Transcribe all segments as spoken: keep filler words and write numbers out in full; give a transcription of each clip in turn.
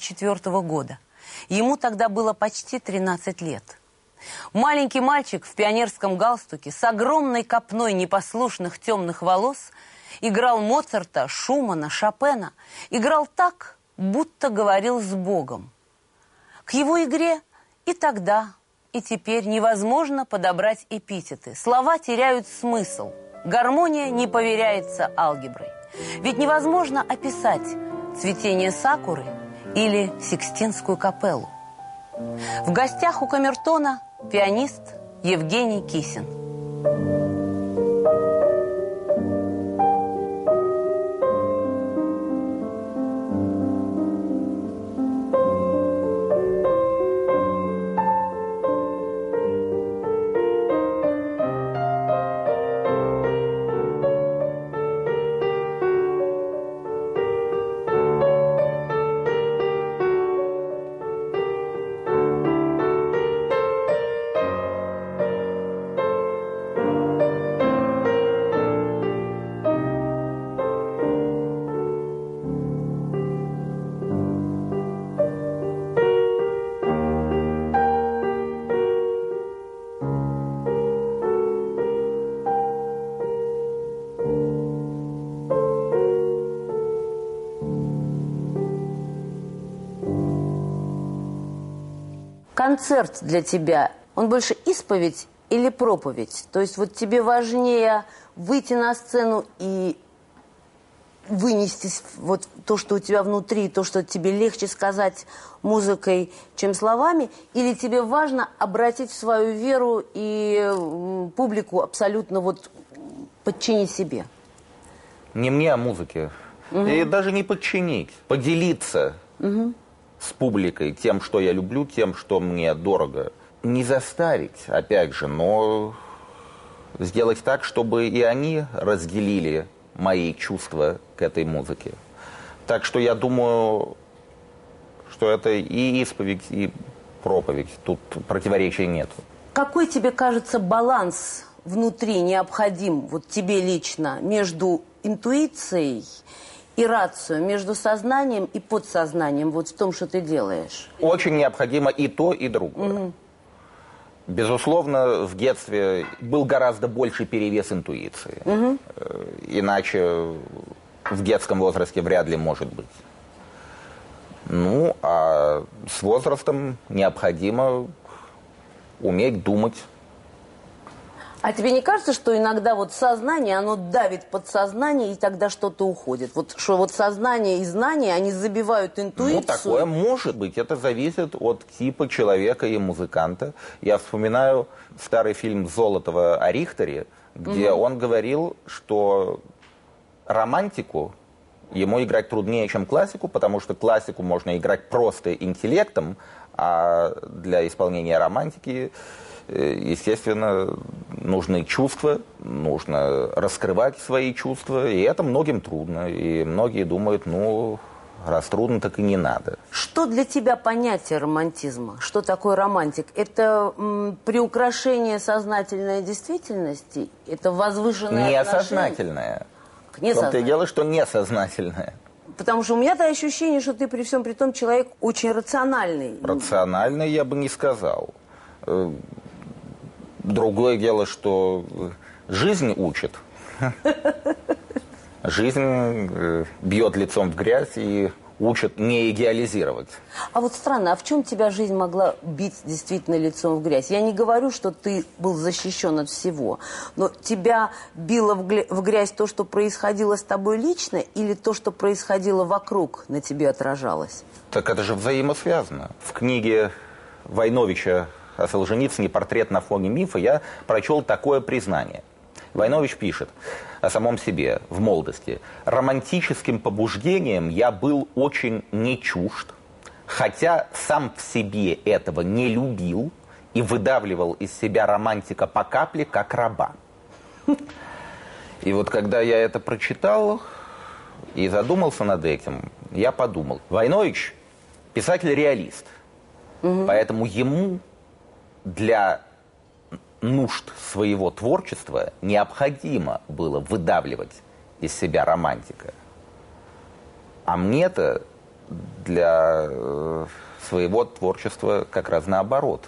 четвёртого года. Ему тогда было почти тринадцать лет. Маленький мальчик в пионерском галстуке с огромной копной непослушных темных волос играл Моцарта, Шумана, Шопена. Играл так, будто говорил с Богом. К его игре и тогда, и теперь невозможно подобрать эпитеты. Слова теряют смысл. Гармония не поверяется алгеброй. Ведь невозможно описать цветение сакуры или Сикстинскую капеллу. В гостях у камертона пианист Евгений Кисин. Концерт для тебя, он больше исповедь или проповедь? То есть вот тебе важнее выйти на сцену и вынести вот то, что у тебя внутри, то, что тебе легче сказать музыкой, чем словами? Или тебе важно обратить свою веру и публику абсолютно вот подчинить себе? Не мне, а музыке. Угу. И даже не подчинить, поделиться. Угу. С публикой, тем, что я люблю, тем, что мне дорого. Не заставить, опять же, но сделать так, чтобы и они разделили мои чувства к этой музыке. Так что я думаю, что это и исповедь, и проповедь. Тут противоречия нет. Какой тебе кажется баланс внутри необходим, вот тебе лично, между интуицией и рацию, между сознанием и подсознанием, вот в том, что ты делаешь? Очень необходимо и то, и другое. Угу. Безусловно, в детстве был гораздо больше перевес интуиции. Угу. Иначе в детском возрасте вряд ли может быть. Ну, а с возрастом необходимо уметь думать. А тебе не кажется, что иногда вот сознание, оно давит подсознание, и тогда что-то уходит? Вот что вот сознание и знания, они забивают интуицию? Ну, такое может быть. Это зависит от типа человека и музыканта. Я вспоминаю старый фильм Золотова о Рихтере, где угу. он говорил, что романтику ему играть труднее, чем классику, потому что классику можно играть просто интеллектом, а для исполнения романтики... естественно, нужны чувства, нужно раскрывать свои чувства, и это многим трудно. И многие думают, ну, раз трудно, так и не надо. Что для тебя понятие романтизма? Что такое романтик? Это м, приукрашение сознательной действительности? Это возвышенное несознательное. В том-то и дело, что несознательное. Потому что у меня-то ощущение, что ты при всем при том человек очень рациональный. Рациональный я бы не сказал. Другое дело, что жизнь учит. Жизнь бьет лицом в грязь и учит не идеализировать. А вот странно, а в чем тебя жизнь могла бить действительно лицом в грязь? Я не говорю, что ты был защищен от всего, но тебя било в грязь то, что происходило с тобой лично, или то, что происходило вокруг, на тебе отражалось? Так это же взаимосвязано. В книге Войновича о Солженицыне «Портрет на фоне мифа» я прочел такое признание. Войнович пишет о самом себе в молодости. «Романтическим побуждением я был очень не чужд, хотя сам в себе этого не любил и выдавливал из себя романтика по капле, как раба». И вот когда я это прочитал и задумался над этим, я подумал. Войнович – писатель-реалист, угу. Поэтому ему... для нужд своего творчества необходимо было выдавливать из себя романтика. А мне-то для э, своего творчества как раз наоборот.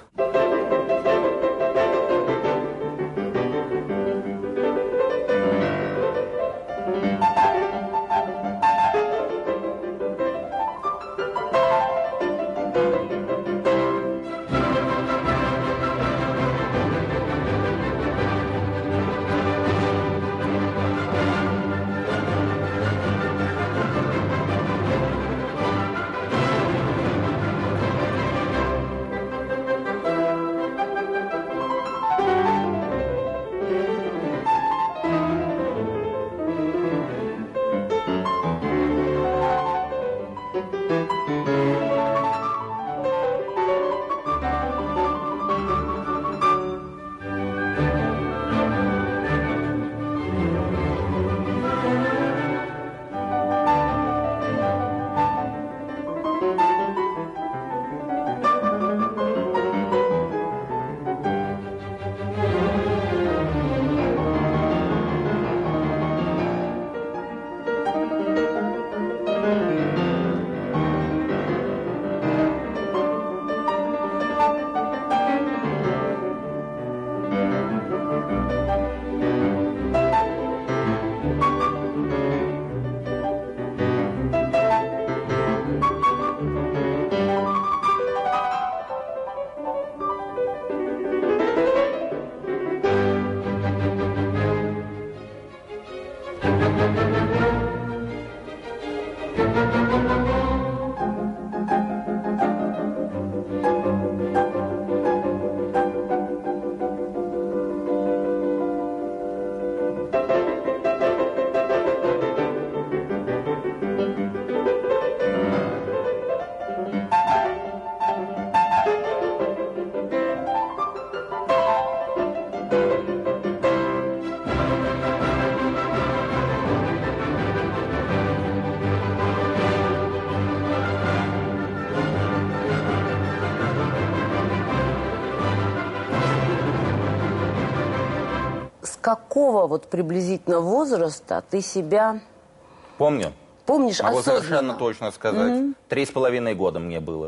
С какого вот приблизительно возраста ты себя... Помню. Помнишь Могу осознанно? совершенно точно сказать. Mm-hmm. Три с половиной года мне было.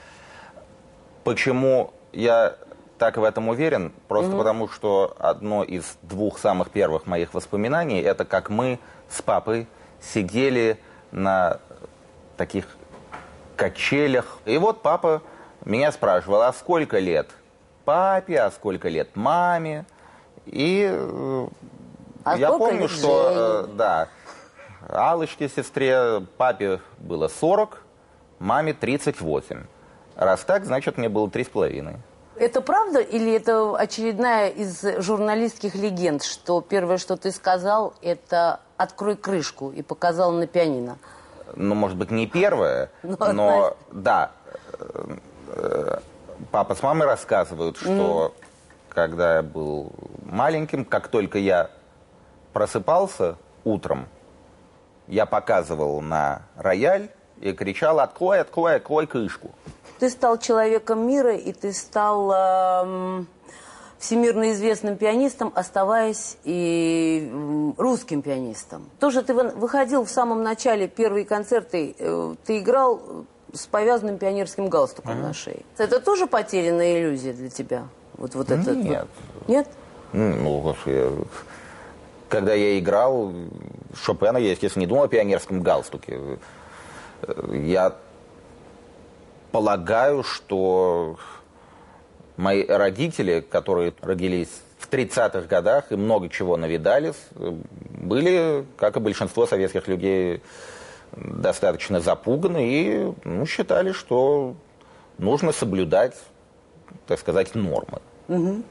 Почему я так в этом уверен? Просто mm-hmm. потому, что одно из двух самых первых моих воспоминаний, это как мы с папой сидели на таких качелях. И вот папа меня спрашивал, а сколько лет папе, а сколько лет маме? И а я помню, что, э, да, Аллочке, сестре, папе было сорок, маме тридцать восемь. Раз так, значит, мне было три с половиной. Это правда или это очередная из журналистских легенд, что первое, что ты сказал, это «открой крышку» и показал на пианино? Ну, может быть, не первое, но, но да, э, папа с мамой рассказывают, что... Mm. Когда я был маленьким, как только я просыпался утром, я показывал на рояль и кричал «Открой, открой, открой крышку». Ты стал человеком мира, и ты стал э, всемирно известным пианистом, оставаясь и э, русским пианистом. Тоже ты выходил в самом начале, первые концерты, э, ты играл с повязанным пионерским галстуком ага. на шее. Это тоже потерянная иллюзия для тебя? Вот, вот это, Нет. Нет? Ну, я, когда я играл Шопена, я, естественно, не думал о пионерском галстуке. Я полагаю, что мои родители, которые родились в тридцатых годах и много чего навидались, были, как и большинство советских людей, достаточно запуганы и ну, считали, что нужно соблюдать, так сказать, нормы. Угу.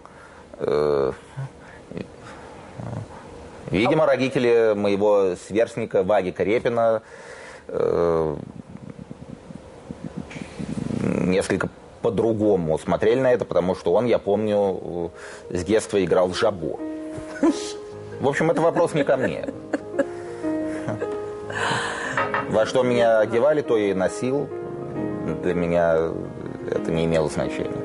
Видимо, родители моего сверстника Ваги Карепина э, несколько по-другому смотрели на это, потому что он, я помню, с детства играл в жабо. В общем, это вопрос не ко мне. Во что меня одевали, то я и носил. Для меня это не имело значения.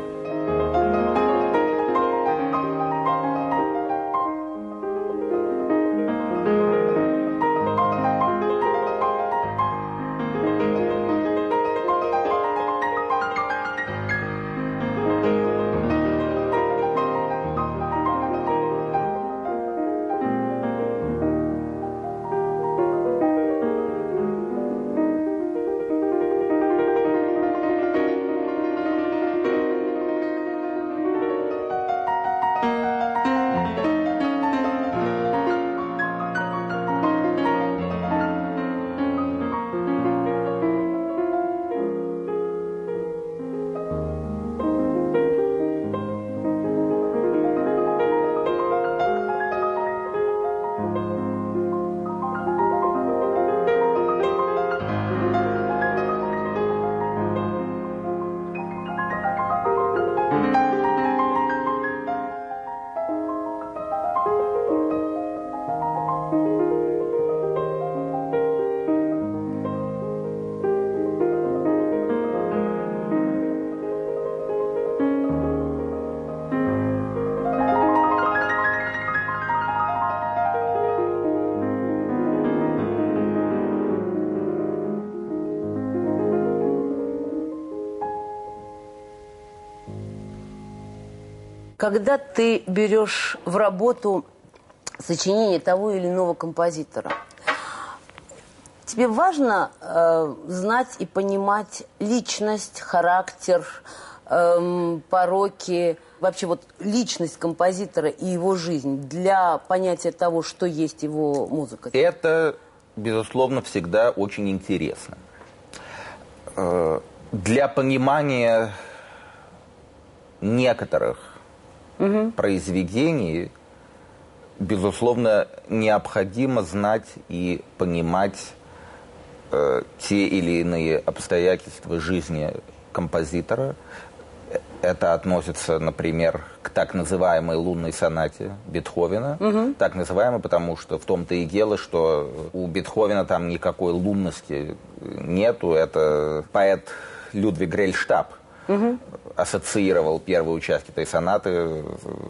Когда ты берешь в работу сочинение того или иного композитора, тебе важно э, знать и понимать личность, характер, э, пороки, вообще вот личность композитора и его жизнь для понятия того, что есть его музыка? Это, безусловно, всегда очень интересно. Э, для понимания некоторых угу. произведений, безусловно, необходимо знать и понимать э, те или иные обстоятельства жизни композитора. Это относится, например, к так называемой «Лунной сонате» Бетховена. Угу. Так называемой, потому что в том-то и дело, что у Бетховена там никакой лунности нету. Это поэт Людвиг Рейхштаб угу. ассоциировал первые участки этой сонаты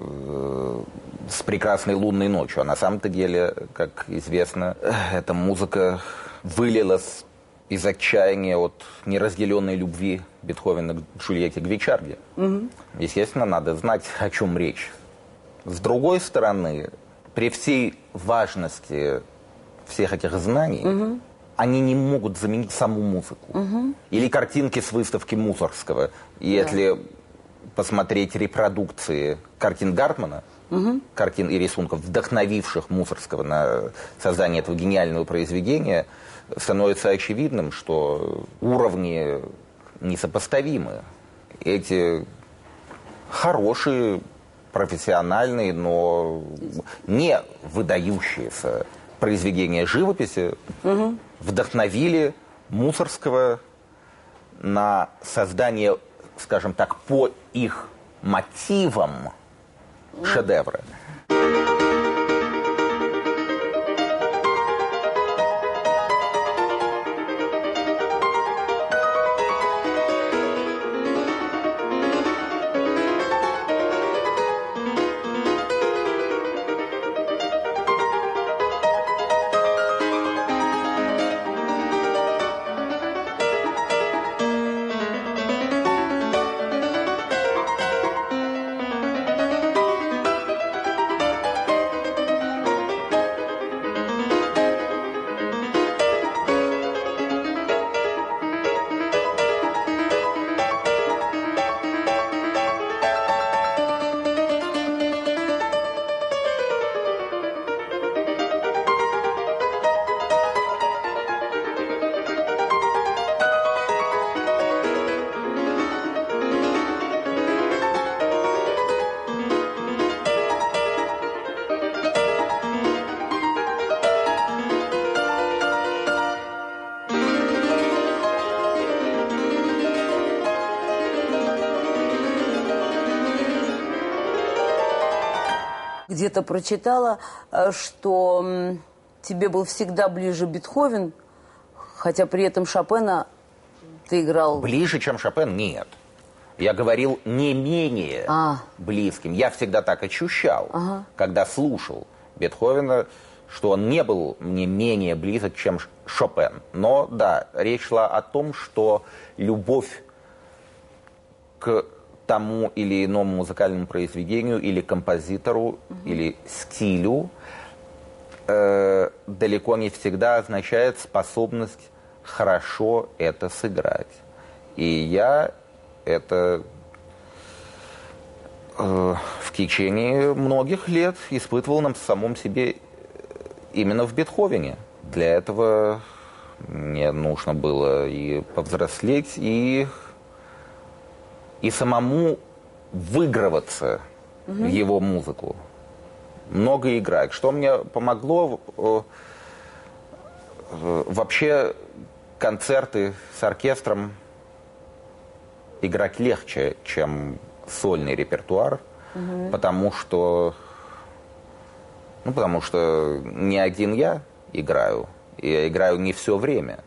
с прекрасной лунной ночью. А на самом-то деле, как известно, эта музыка вылилась из отчаяния от неразделенной любви Бетховена к Джульетте Гвичарди. Угу. Естественно, надо знать, о чем речь. С другой стороны, при всей важности всех этих знаний, угу. они не могут заменить саму музыку. Угу. Или картинки с выставки Мусоргского. Если да. посмотреть репродукции картин Гартмана, угу. картин и рисунков, вдохновивших Мусоргского на создание этого гениального произведения, становится очевидным, что уровни несопоставимы. Эти хорошие, профессиональные, но не выдающиеся произведения живописи угу. вдохновили Мусоргского на создание, скажем так, по их мотивам шедевра. Где-то прочитала, что тебе был всегда ближе Бетховен, хотя при этом Шопена ты играл... Ближе, чем Шопен? Нет. Я говорил не менее а. близким. Я всегда так ощущал, ага. когда слушал Бетховена, что он не был мне менее близок, чем Шопен. Но да, речь шла о том, что любовь к тому или иному музыкальному произведению, или композитору, угу. или стилю, э, далеко не всегда означает способность хорошо это сыграть. И я это э, в течение многих лет испытывал на самом себе именно в Бетховене. Для этого мне нужно было и повзрослеть, и... и самому выигрываться угу. в его музыку, много играть. Что мне помогло, э, э, вообще концерты с оркестром играть легче, чем сольный репертуар, угу. потому что, ну, потому что не один я играю, и я играю не все время.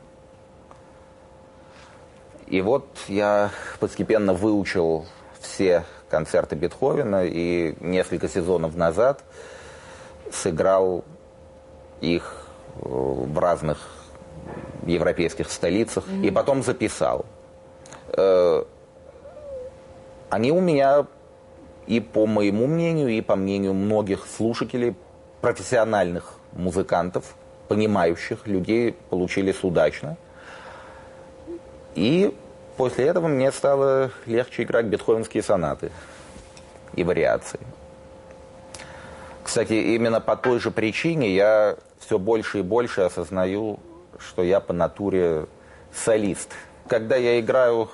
И вот я постепенно выучил все концерты Бетховена, и несколько сезонов назад сыграл их в разных европейских столицах, mm-hmm. и потом записал. Они у меня и по моему мнению, и по мнению многих слушателей, профессиональных музыкантов, понимающих людей, получились удачно. И после этого мне стало легче играть бетховенские сонаты и вариации. Кстати, именно по той же причине я все больше и больше осознаю, что я по натуре солист. Когда я играю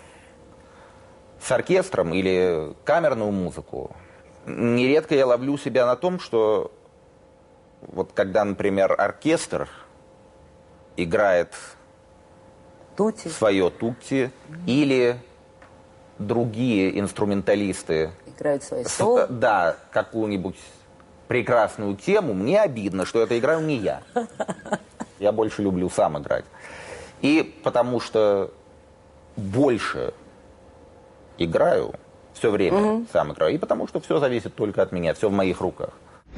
с оркестром или камерную музыку, нередко я ловлю себя на том, что вот когда, например, оркестр играет тути. свое тутти, или другие инструменталисты играют свои соло. Да, какую-нибудь прекрасную тему, мне обидно, что это играю не я. Я больше люблю сам играть. И потому что больше играю все время, угу. сам играю, и потому что все зависит только от меня, все в моих руках.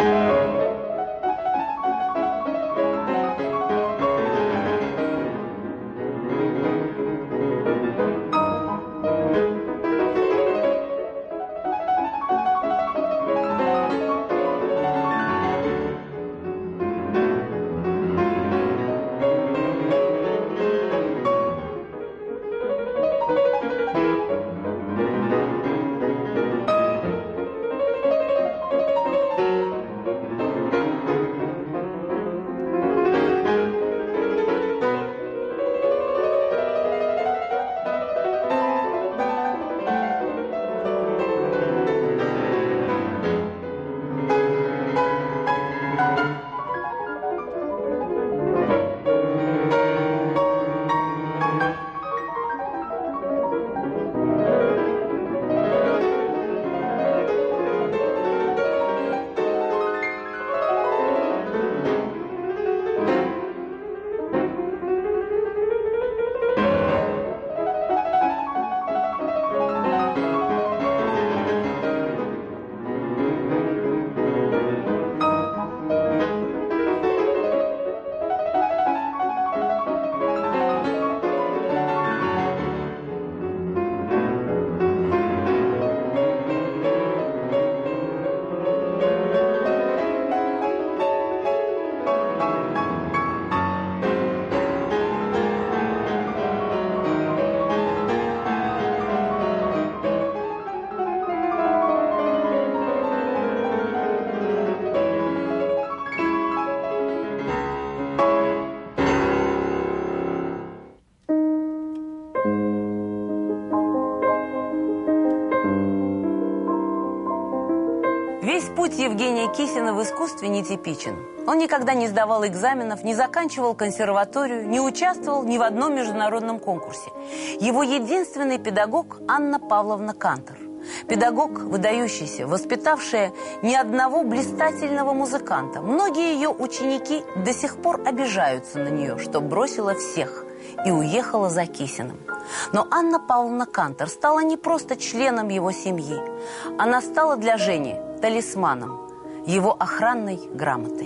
Весь путь Евгения Кисина в искусстве нетипичен. Он никогда не сдавал экзаменов, не заканчивал консерваторию, не участвовал ни в одном международном конкурсе. Его единственный педагог – Анна Павловна Кантор. Педагог, выдающийся, воспитавшая ни одного блистательного музыканта. Многие ее ученики до сих пор обижаются на нее, что бросила всех и уехала за Кисиным. Но Анна Павловна Кантор стала не просто членом его семьи. Она стала для Жени талисманом, его охранной грамотой.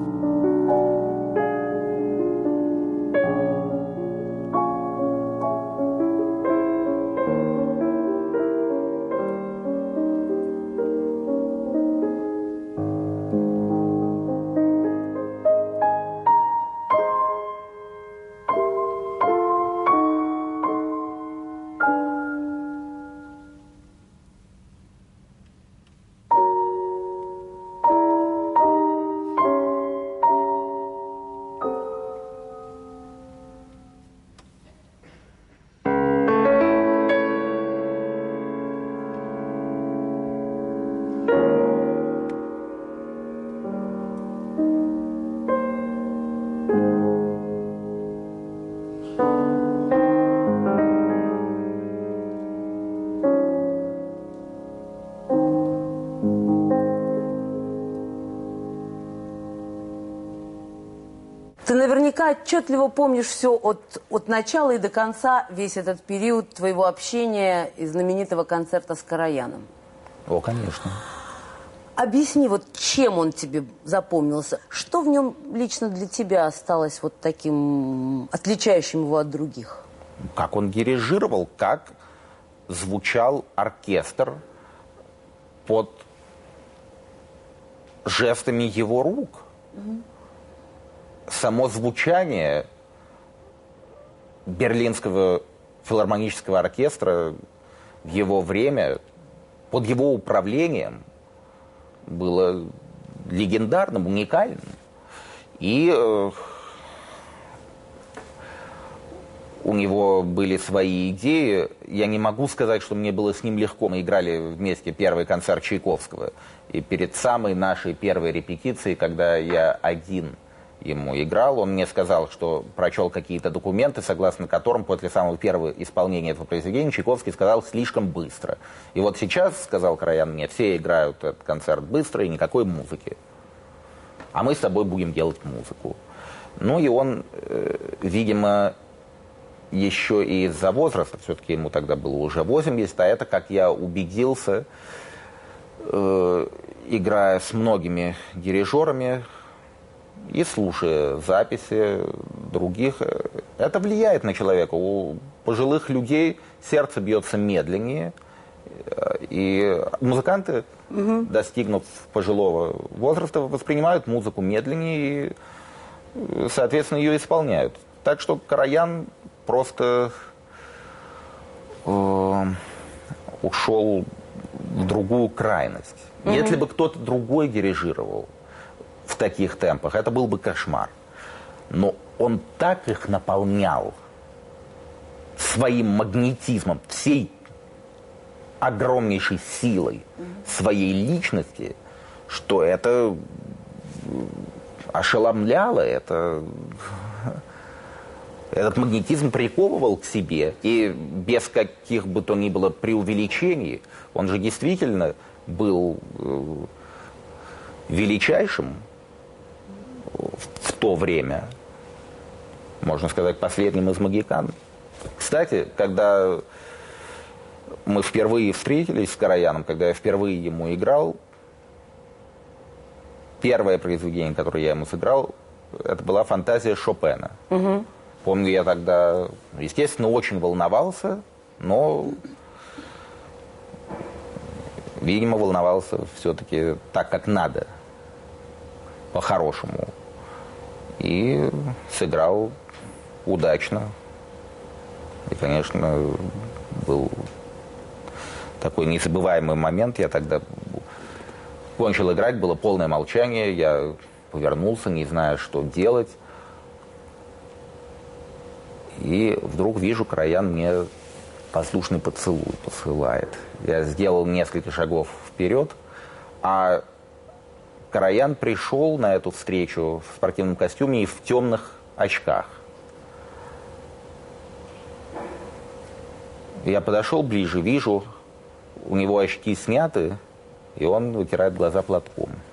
Ты наверняка отчетливо помнишь все от, от начала и до конца, весь этот период твоего общения и знаменитого концерта с Караяном. О, конечно. Объясни, вот чем он тебе запомнился? Что в нем лично для тебя осталось вот таким, отличающим его от других? Как он дирижировал, как звучал оркестр, под жестами его рук. Mm-hmm. Само звучание Берлинского филармонического оркестра в его время, под его управлением, было легендарным, уникальным. И э, у него были свои идеи. Я не могу сказать, что мне было с ним легко. Мы играли вместе первый концерт Чайковского. И перед самой нашей первой репетицией, когда я один ему играл, он мне сказал, что прочел какие-то документы, согласно которым после самого первого исполнения этого произведения Чайковский сказал слишком быстро. И вот сейчас, сказал Короян мне, все играют этот концерт быстро и никакой музыки. А мы с тобой будем делать музыку. Ну и он, э, видимо, еще и из-за возраста, все-таки ему тогда было уже восемьдесят, а это, как я убедился, э, играя с многими дирижерами и слушая записи других, это влияет на человека. У пожилых людей сердце бьется медленнее, и музыканты, угу. достигнув пожилого возраста, воспринимают музыку медленнее и, соответственно, ее исполняют. Так что Короян просто э, ушел в другую крайность. Угу. Если бы кто-то другой дирижировал в таких темпах, это был бы кошмар. Но он так их наполнял своим магнетизмом, всей огромнейшей силой своей личности, что это ошеломляло, это... Этот магнетизм приковывал к себе, и без каких бы то ни было преувеличений, он же действительно был величайшим в то время, можно сказать, последним из могикан. Кстати, когда мы впервые встретились с Корояном, когда я впервые ему играл, первое произведение, которое я ему сыграл, это была фантазия Шопена. Угу. Помню, я тогда, естественно, очень волновался, но, видимо, волновался все-таки так, как надо, по-хорошему. И сыграл удачно. И, конечно, был такой незабываемый момент. Я тогда кончил играть, было полное молчание. Я повернулся, не зная, что делать. И вдруг вижу, Короян мне воздушный поцелуй посылает. Я сделал несколько шагов вперед, а Короян пришел на эту встречу в спортивном костюме и в темных очках. Я подошел ближе, вижу, у него очки сняты, и он вытирает глаза платком.